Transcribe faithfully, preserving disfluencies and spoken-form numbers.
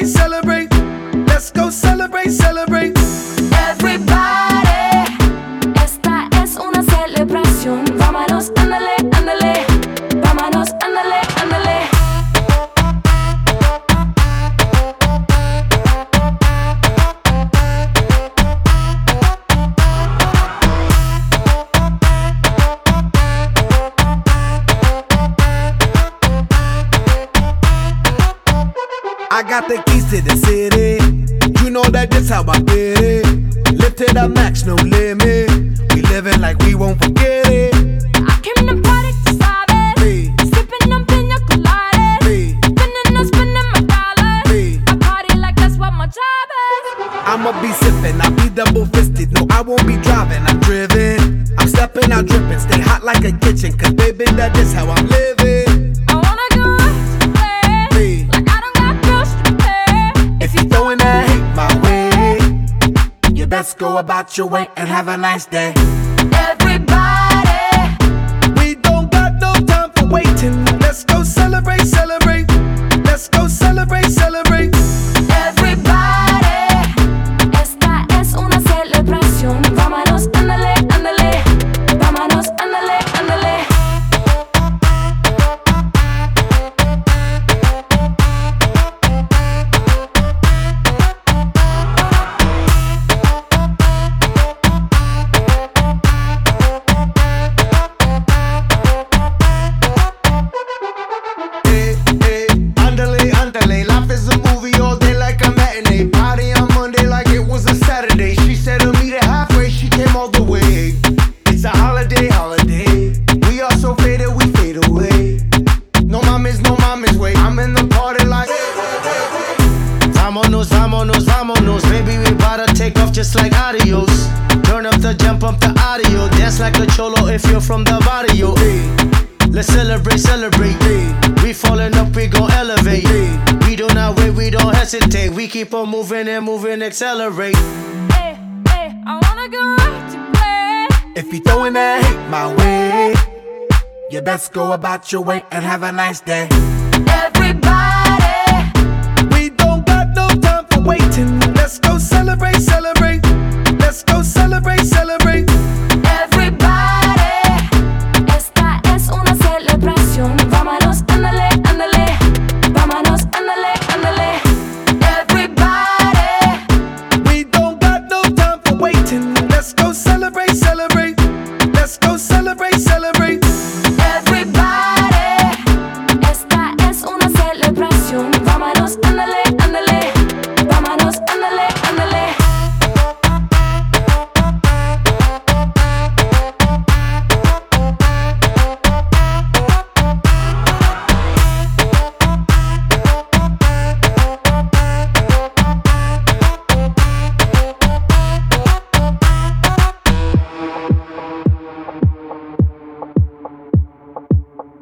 celebrate, celebrate. Let's go celebrate, celebrate. Everybody, esta es una celebración. Vámonos, ándale, ándale. Vámonos, ándale, ándale. I got the keys to the city. You know that this how I did it. Live to the max, no limit. We living like we won't forget it. I came to party, tú sabes. Sí. Sipping on pina coladas. Sí. Spinning on spinning my dollars. Sí. I party like that's what my job is. I'ma be sipping, I'll be double fisted. No, I won't be driving, I'm driven. I'm stepping out dripping, stay hot like a kitchen. Cause baby, that is how I'm living. I wanna go out to play. Sí. Like I don't got bills to pay. If you throwing that hate my way, you best go about your way and have a nice day. Everybody, We don't got no time for waiting. Let's go celebrate, celebrate. Let's go celebrate, celebrate. everybody, esta es una celebración. Vámonos, ándale, ándale. Vámonos, ándale, ándale. Hey, hey, andale, andale. Life is a movie all day like a matinee. Party on Monday like it was a Saturday. She said to meet her halfway, she came all the way. It's a holiday, holiday. We are so faded, we fade away. No mames, no mames, wait. I'm in the party like. Vámonos, vámonos, vámonos. Baby, we about to take off just like adios. Turn up the jump up the audio. Dance like a cholo if you're from the barrio. Let's celebrate, celebrate. We falling up, we gon' elevate. We do not wait, we don't hesitate. We keep on moving and moving, accelerate. Hey, hey, I wanna go out to play. If you throwing that hate my way, you best go about your way and have a nice day. Everybody.